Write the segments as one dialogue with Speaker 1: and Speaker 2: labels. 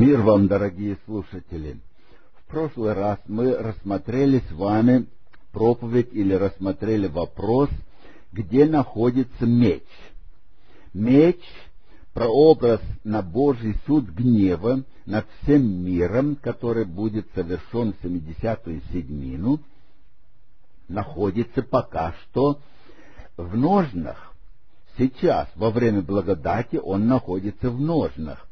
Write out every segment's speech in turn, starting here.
Speaker 1: Мир вам, дорогие слушатели! В прошлый раз мы рассмотрели с вами проповедь или рассмотрели вопрос, где находится меч. Меч — прообраз на Божий суд гнева над всем миром, который будет совершен в 70-ю седьмину, находится пока что в ножнах. Сейчас, во время благодати, он находится в ножнах.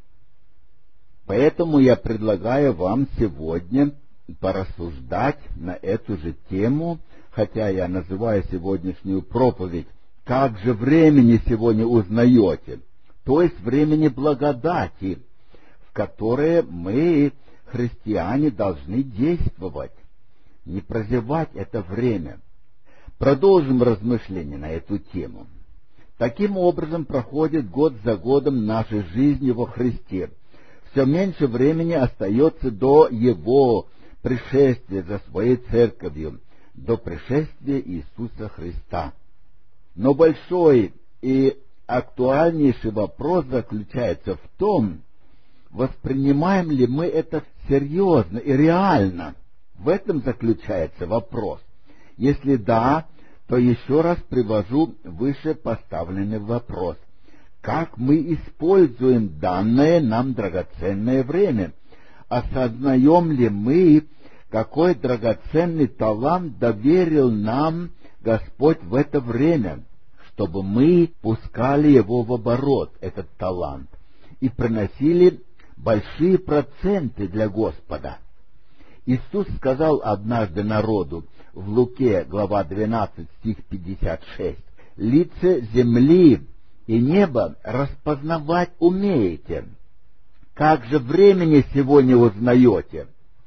Speaker 1: Поэтому я предлагаю вам сегодня порассуждать на эту же тему, хотя я называю сегодняшнюю проповедь «Как же времени сегодня узнаете?», то есть времени благодати, в которое мы, христиане, должны действовать, не прозевать это время. Продолжим размышления на эту тему. Таким образом проходит год за годом нашей жизни во Христе. Все меньше времени остается до Его пришествия за Своей Церковью, до пришествия Иисуса Христа. Но большой и актуальнейший вопрос заключается в том, воспринимаем ли мы это серьезно и реально. В этом заключается вопрос. Если да, то еще раз привожу выше поставленный вопрос. Как мы используем данное нам драгоценное время? Осознаем ли мы, какой драгоценный талант доверил нам Господь в это время, чтобы мы пускали его в оборот, этот талант, и приносили большие проценты для Господа? Иисус сказал однажды народу в Луке, глава 12, стих 56, «Лица земли и небо распознавать умеете. Как же времени сегодня узнаете?»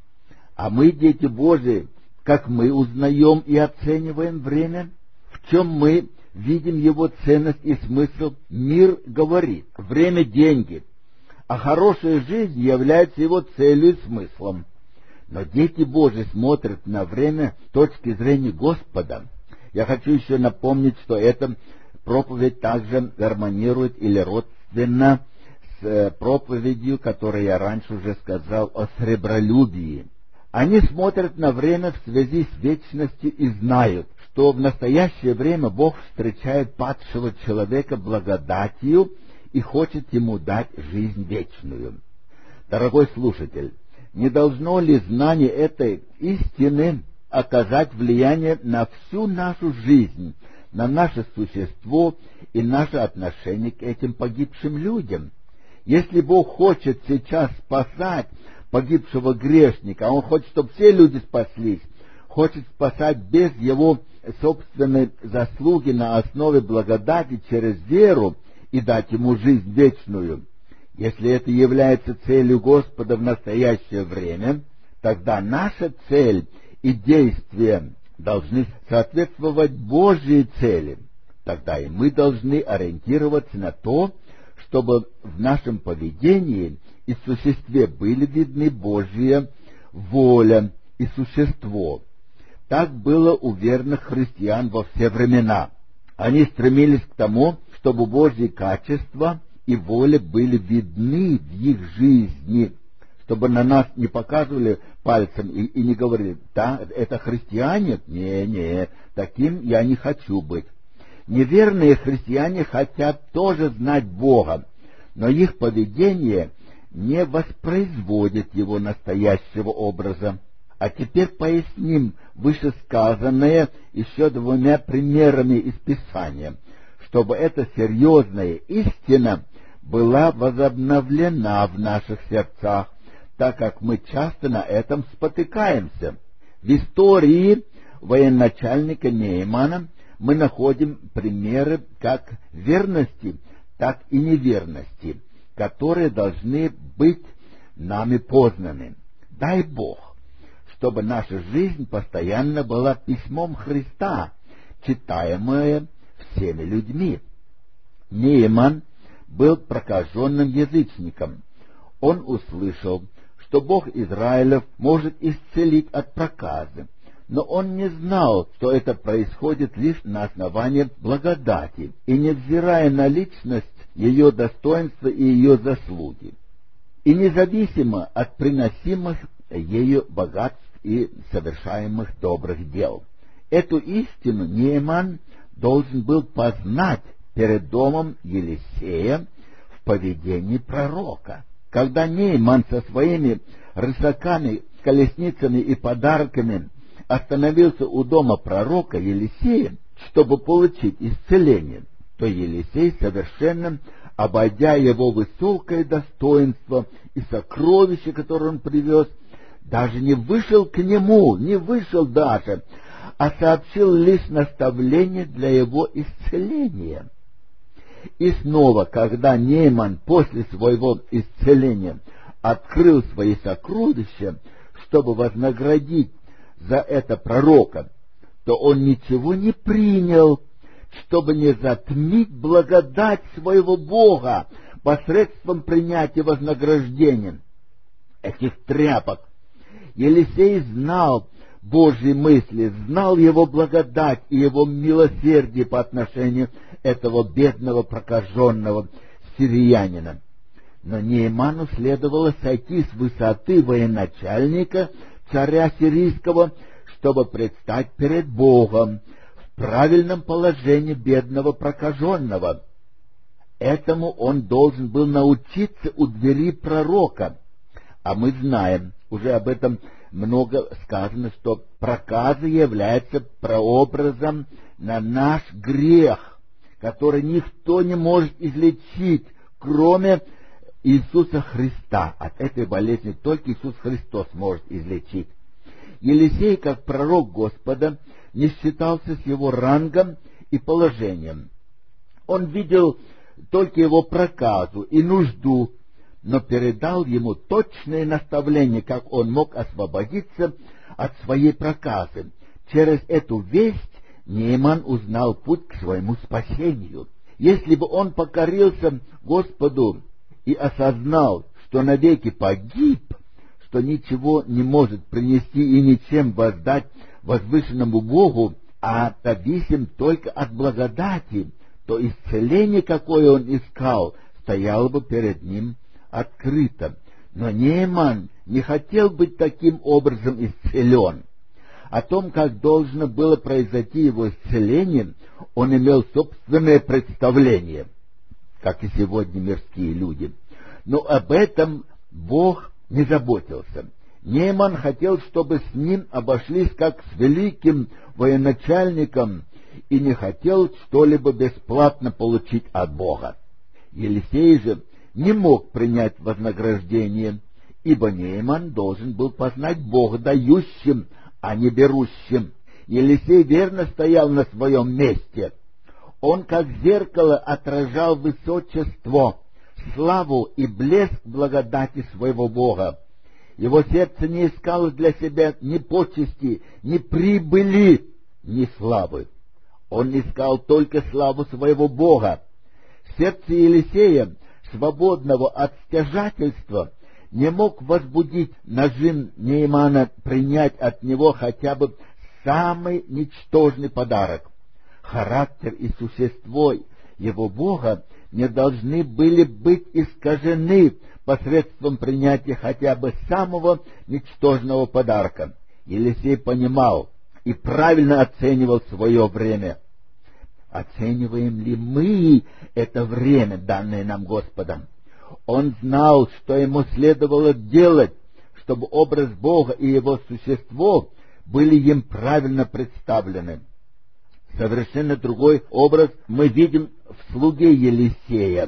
Speaker 1: А мы, дети Божии, как мы узнаем и оцениваем время? В чем мы видим его ценность и смысл? Мир говорит: время — деньги, а хорошая жизнь является его целью и смыслом. Но дети Божии смотрят на время с точки зрения Господа. Я хочу еще напомнить, что эта проповедь также гармонирует или родственна с проповедью, которую я раньше уже сказал, о сребролюбии. Они смотрят на время в связи с вечностью и знают, что в настоящее время Бог встречает падшего человека благодатью и хочет ему дать жизнь вечную. Дорогой слушатель, не должно ли знание этой истины оказать влияние на всю нашу жизнь, на наше существо и наше отношение к этим погибшим людям? Если Бог хочет сейчас спасать погибшего грешника, Он хочет, чтобы все люди спаслись, хочет спасать без его собственной заслуги на основе благодати через веру и дать ему жизнь вечную. Если это является целью Господа в настоящее время, тогда наша цель и действия должны соответствовать Божьей цели. Тогда и мы должны ориентироваться на то, чтобы в нашем поведении и существе были видны Божья воля и существо. Так было у верных христиан во все времена. Они стремились к тому, чтобы Божьи качества и воля были видны в их жизни, чтобы на нас не показывали пальцем и не говорили: да, это христиане? Не, таким я не хочу быть. Неверные христиане хотят тоже знать Бога, но их поведение не воспроизводит его настоящего образа. А теперь поясним вышесказанное еще двумя примерами из Писания, чтобы эта серьезная истина была возобновлена в наших сердцах, так как мы часто на этом спотыкаемся. В истории военачальника Неймана мы находим примеры как верности, так и неверности, которые должны быть нами познаны. Дай Бог, чтобы наша жизнь постоянно была письмом Христа, читаемое всеми людьми. Нейман был прокаженным язычником. Он услышал, что Бог Израилев может исцелить от проказы, но он не знал, что это происходит лишь на основании благодати и невзирая на личность, ее достоинства и ее заслуги. и независимо от приносимых ею богатств и совершаемых добрых дел. Эту истину Нееман должен был познать перед домом Елисея в поведении пророка. Когда Нееман со своими рысаками, колесницами и подарками остановился у дома пророка Елисея, чтобы получить исцеление, то Елисей, совершенно обойдя его высокое достоинство и сокровище, которое он привез, даже не вышел к нему, не вышел даже, а сообщил лишь наставление для его исцеления. И снова, когда Нееман после своего исцеления открыл свои сокровища, чтобы вознаградить за это пророка, то он ничего не принял, чтобы не затмить благодать своего Бога посредством принятия вознаграждения этих тряпок. Елисей знал Божьи мысли, знал его благодать и его милосердие по отношению этого бедного прокаженного сириянина. Но Нееману следовало сойти с высоты военачальника царя сирийского, чтобы предстать перед Богом в правильном положении бедного прокаженного. Этому он должен был научиться у двери пророка. А мы знаем, уже об этом много сказано, что проказа является прообразом на наш грех, который никто не может излечить, кроме Иисуса Христа. От этой болезни только Иисус Христос может излечить. Елисей, как пророк Господа, не считался с его рангом и положением. Он видел только его проказу и нужду, но передал ему точное наставление, как он мог освободиться от своей проказы. Через эту весть Нееман узнал путь к своему спасению. Если бы он покорился Господу и осознал, что навеки погиб, что ничего не может принести и ничем воздать возвышенному Богу, а зависим только от благодати, то исцеление, какое он искал, стояло бы перед ним открыто. Но Нееман не хотел быть таким образом исцелен. О том, как должно было произойти его исцеление, он имел собственное представление, как и сегодня мирские люди. Но об этом Бог не заботился. Нееман хотел, чтобы с ним обошлись как с великим военачальником, и не хотел что-либо бесплатно получить от Бога. Елисей же не мог принять вознаграждение, ибо Нееман должен был познать Бога дающим, а не берущим. Елисей верно стоял на своем месте. Он, как зеркало, отражал высочество, славу и блеск благодати своего Бога. Его сердце не искало для себя ни почести, ни прибыли, ни славы. Он искал только славу своего Бога. Сердце Елисея, свободного от стяжательства, не мог возбудить нажим Неемана принять от него хотя бы самый ничтожный подарок. Характер и существо его Бога не должны были быть искажены посредством принятия хотя бы самого ничтожного подарка. Елисей понимал и правильно оценивал свое время. Оцениваем ли мы это время, данное нам Господом? Он знал, что ему следовало делать, чтобы образ Бога и его существо были им правильно представлены. Совершенно другой образ мы видим в слуге Елисея,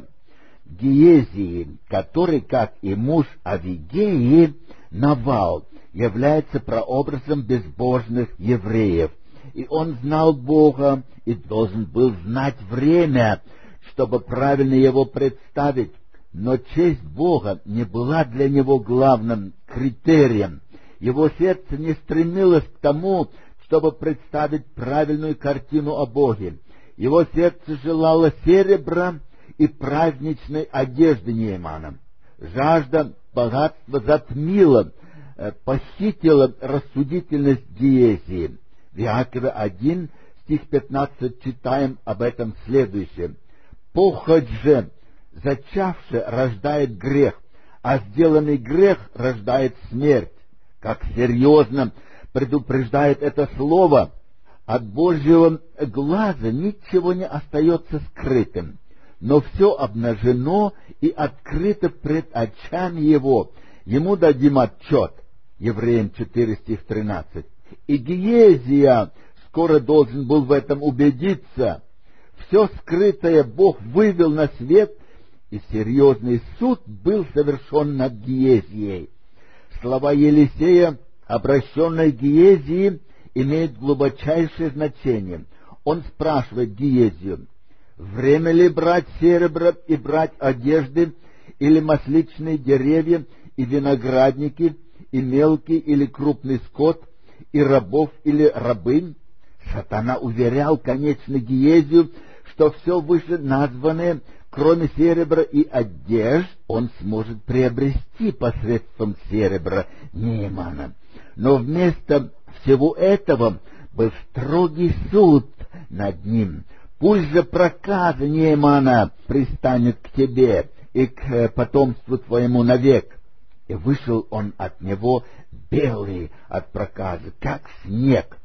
Speaker 1: Гиезии, который, как и муж Авигеи, Навал, является прообразом безбожных евреев. И он знал Бога и должен был знать время, чтобы правильно его представить. Но честь Бога не была для него главным критерием. Его сердце не стремилось к тому, чтобы представить правильную картину о Боге. Его сердце желало серебра и праздничной одежды Неемана. Жажда богатства затмила, похитила рассудительность Гиезии. В Иакове 1, стих 15 читаем об этом следующее. «Похоть же, зачавшая, рождает грех, а сделанный грех рождает смерть. Как серьезно предупреждает это слово! От Божьего глаза ничего не остается скрытым, но все обнажено и открыто пред очами Его. Ему дадим отчет. Евреям 4, стих 13. И Гиезия скоро должен был в этом убедиться. Все скрытое Бог вывел на свет, и серьезный суд был совершен над Гиезией. Слова Елисея, обращенные к Гиезии, имеют глубочайшее значение. Он спрашивает Гиезию: время ли брать серебро и брать одежды, или масличные деревья и виноградники, и мелкий или крупный скот, и рабов или рабынь? Сатана уверял, конечно, Гиезию, что все вышеназванное, кроме серебра и одежд, он сможет приобрести посредством серебра Неймана. Но вместо всего этого был строгий суд над ним. Пусть же проказа Неймана пристанет к тебе и к потомству твоему навек. И вышел он от него белый от проказы, как снег.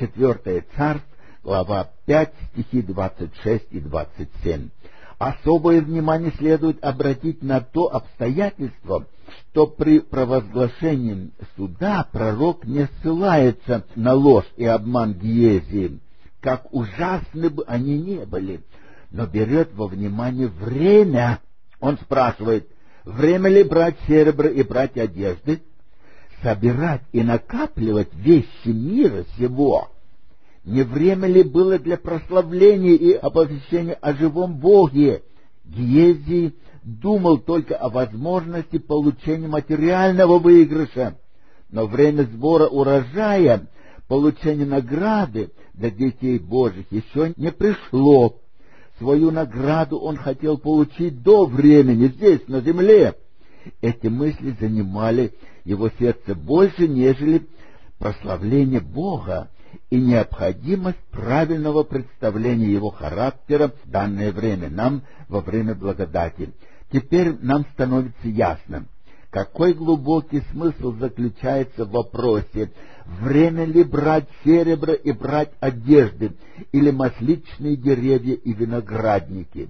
Speaker 1: 4 Царств, глава 5, стихи 26 и 27. Особое внимание следует обратить на то обстоятельство, что при провозглашении суда пророк не ссылается на ложь и обман Гиезии, как ужасны бы они ни были, но берет во внимание время. Он спрашивает: время ли брать серебро и брать одежды, собирать и накапливать вещи мира сего? Не время ли было для прославления и оповещения о живом Боге? Гиезий думал только о возможности получения материального выигрыша, но время сбора урожая, получения награды для детей Божьих еще не пришло. Свою награду он хотел получить до времени, здесь, на земле. Эти мысли занимали его сердце больше, нежели прославление Бога и необходимость правильного представления Его характера в данное время, нам во время благодати. Теперь нам становится ясно, какой глубокий смысл заключается в вопросе: время ли брать серебро и брать одежды, или масличные деревья и виноградники?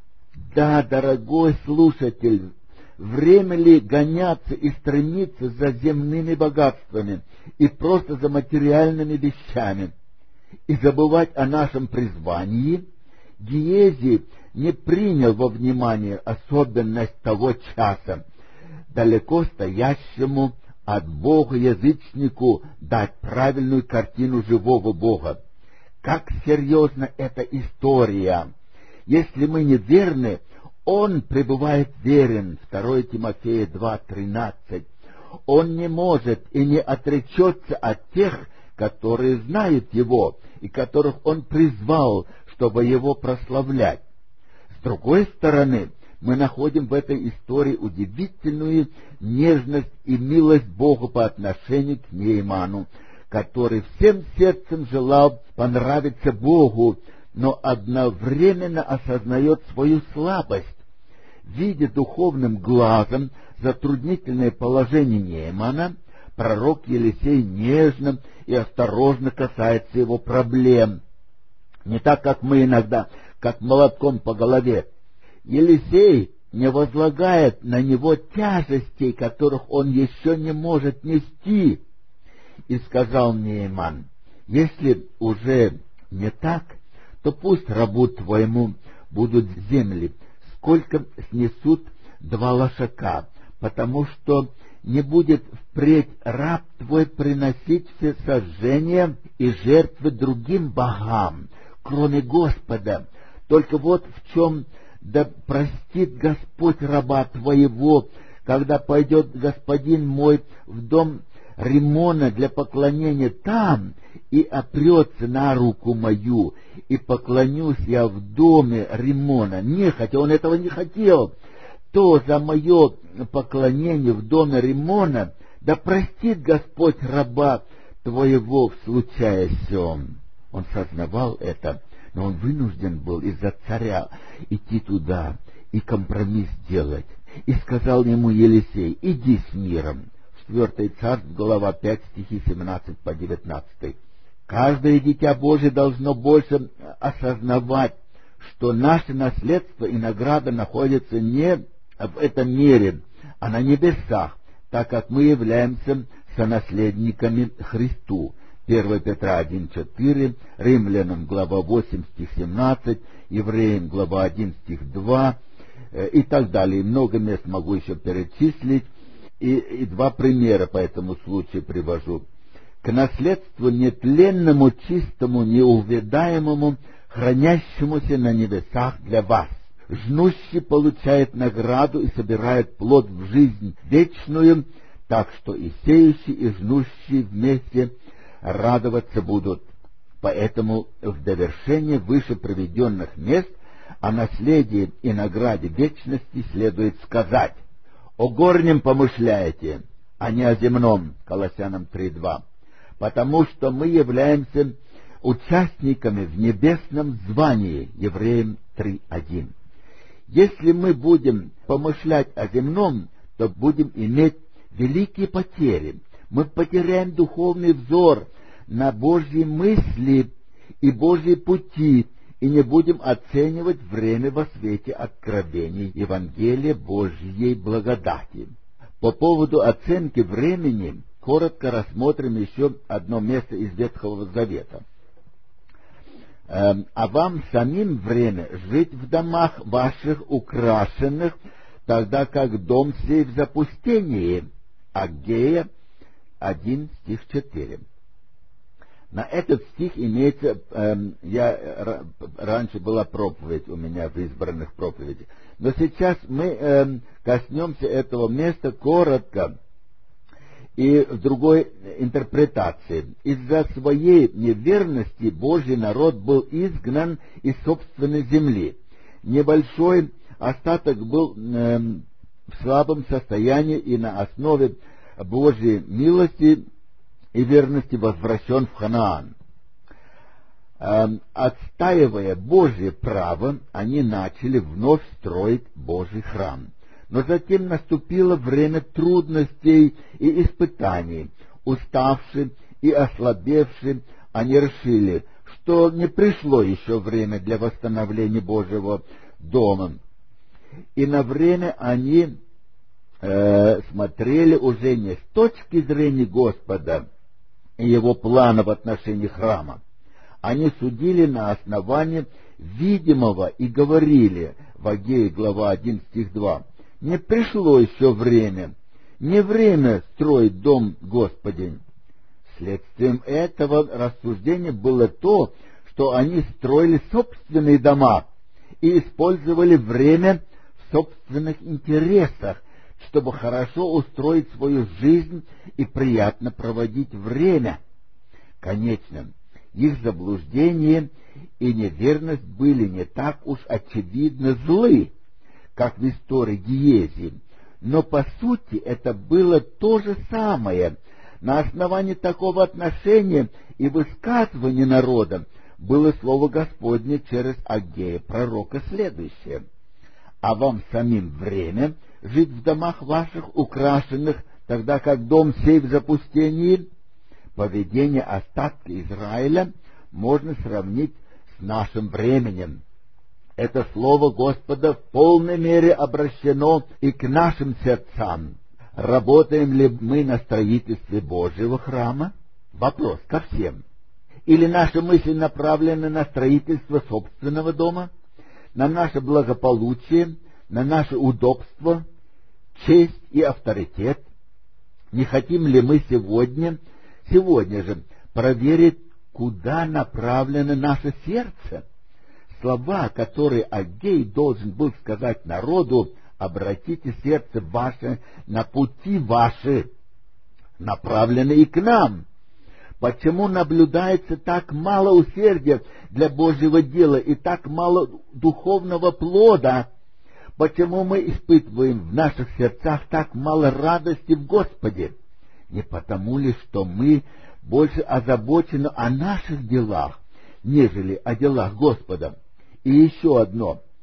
Speaker 1: Да, дорогой слушатель, время ли гоняться и стремиться за земными богатствами и просто за материальными вещами, и забывать о нашем призвании? Гиезий не принял во внимание особенность того часа, далеко стоящему от Бога язычнику дать правильную картину живого Бога. Как серьезна эта история! Если мы не верны, Он пребывает верен. 2 Тимофея 2:13. Он не может и не отречется от тех, которые знают Его и которых Он призвал, чтобы Его прославлять. С другой стороны, мы находим в этой истории удивительную нежность и милость Бога по отношению к Нейману, который всем сердцем желал понравиться Богу, но одновременно осознает свою слабость. Видя духовным глазом затруднительное положение Неймана, пророк Елисей нежно и осторожно касается его проблем. Не так, как мы иногда, как молотком по голове. Елисей не возлагает на него тяжестей, которых он еще не может нести. И сказал Нейман: если уже не так, то пусть рабу твоему будут земли, сколько снесут 2 лошака, потому что не будет впредь раб твой приносить все сожжения и жертвы другим богам, кроме Господа. Только вот в чем да простит Господь раба твоего, когда пойдет господин мой в дом Римона для поклонения там, и опрется на руку мою, и поклонюсь я в доме Римона, нехотя, он этого не хотел, то за мое поклонение в доме Римона да простит Господь раба твоего в случае сём. Он сознавал это, но он вынужден был из-за царя идти туда и компромисс делать. И сказал ему Елисей: иди с миром. 4 Царств, глава 5, стихи 17 по 19. Каждое дитя Божие должно больше осознавать, что наше наследство и награда находятся не в этом мире, а на небесах, так как мы являемся сонаследниками Христу. 1 Петра 1,4, Римлянам глава 8, стих 17, Евреям глава 1, стих 2 и так далее. И много мест могу еще перечислить, и два примера по этому случаю привожу. К наследству нетленному, чистому, неувядаемому, хранящемуся на небесах для вас. Жнущий получает награду и собирает плод в жизнь вечную, так что и сеющий, и жнущий вместе радоваться будут. Поэтому в довершение выше приведенных мест о наследии и награде вечности следует сказать: «О горнем помышляете, а не о земном», Колоссянам 3:2, потому что мы являемся участниками в небесном звании, Евреям 3:1. Если мы будем помышлять о земном, то будем иметь великие потери. Мы потеряем духовный взор на Божьи мысли и Божьи пути, и не будем оценивать время во свете откровений Евангелия Божьей благодати. По поводу оценки времени коротко рассмотрим еще одно место из Ветхого Завета. «А вам самим время жить в домах ваших украшенных, тогда как дом сей в запустении». Аггея 1, стих 4. На этот стих имеется, раньше была проповедь у меня в избранных проповедях, но сейчас мы коснемся этого места коротко и в другой интерпретации. Из-за своей неверности Божий народ был изгнан из собственной земли. Небольшой остаток был в слабом состоянии и на основе Божьей милости и верности возвращен в Ханаан. Отстаивая Божье право, они начали вновь строить Божий храм. Но затем наступило время трудностей и испытаний. Уставшие и ослабевшие, они решили, что не пришло еще время для восстановления Божьего дома. И на время они смотрели уже не с точки зрения Господа и Его плана в отношении храма. Они судили на основании видимого и говорили, в Аггее, глава 1, стих 2, «Не пришло еще время, не время строить дом Господень». Следствием этого рассуждения было то, что они строили собственные дома и использовали время в собственных интересах, чтобы хорошо устроить свою жизнь и приятно проводить время. Конечно, их заблуждение и неверность были не так уж очевидно злы, как в истории Гиези, но по сути это было то же самое. На основании такого отношения и высказывания народа было слово Господне через Аггея пророка следующее: «А вам самим время жить в домах ваших украшенных, тогда как дом сей в запустении». Поведение остатка Израиля можно сравнить с нашим временем. Это слово Господа в полной мере обращено и к нашим сердцам. Работаем ли мы на строительстве Божьего храма? Вопрос ко всем. Или наши мысли направлены на строительство собственного дома, на наше благополучие, на наше удобство, честь и авторитет? Не хотим ли мы сегодня же проверить, куда направлено наше сердце? Слова, которые Аггей должен был сказать народу: «Обратите сердце ваше на пути ваши», направлены и к нам. Почему наблюдается так мало усердия для Божьего дела и так мало духовного плода? Почему мы испытываем в наших сердцах так мало радости в Господе? Не потому ли, что мы больше озабочены о наших делах, нежели о делах Господа? И еще одно.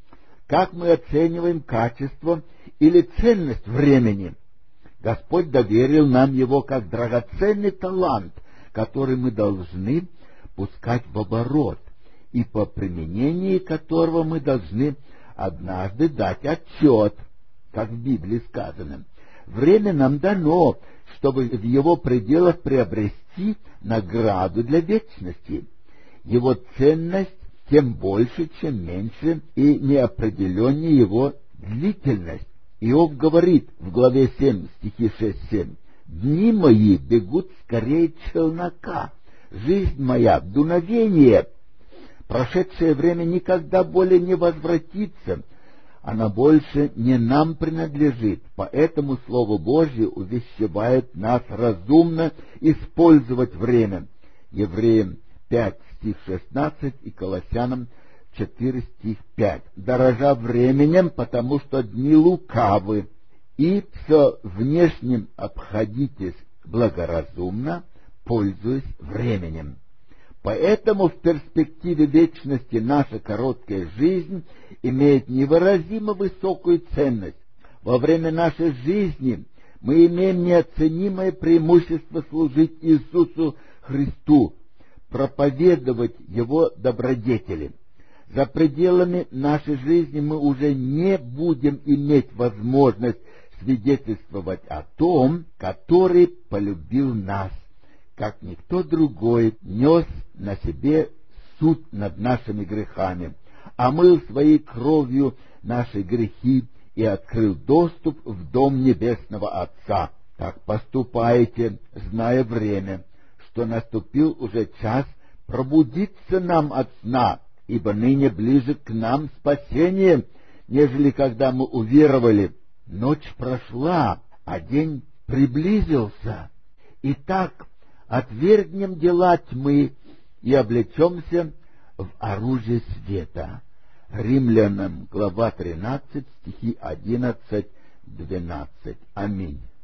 Speaker 1: Как мы оцениваем качество или ценность времени? Господь доверил нам его как драгоценный талант, который мы должны пускать в оборот, и по применении которого мы должны однажды дать отчет, как в Библии сказано. Время нам дано, чтобы в его пределах приобрести награду для вечности. Его ценность тем больше, чем меньше и неопределеннее его длительность. Иов говорит в главе 7, стихи 6-7: «Дни мои бегут скорее челнока, жизнь моя — дуновение. Прошедшее время никогда более не возвратится, она больше не нам принадлежит, поэтому Слово Божье увещевает нас разумно использовать время». Евреям 5, стих 16 и Колоссянам 4, стих 5. «Дорожа временем, потому что дни лукавы, и все внешним обходитесь благоразумно, пользуясь временем». Поэтому в перспективе вечности наша короткая жизнь имеет невыразимо высокую ценность. Во время нашей жизни мы имеем неоценимое преимущество служить Иисусу Христу, проповедовать Его добродетели. За пределами нашей жизни мы уже не будем иметь возможность свидетельствовать о том, который полюбил нас, как никто другой нес на себе суд над нашими грехами, омыл своей кровью наши грехи и открыл доступ в дом Небесного Отца. Так поступайте, зная время, что наступил уже час пробудиться нам от сна, ибо ныне ближе к нам спасение, нежели когда мы уверовали. Ночь прошла, а день приблизился. Итак, отвергнем дела тьмы и облечемся в оружие света. Римлянам, глава 13, стихи 11-12. Аминь.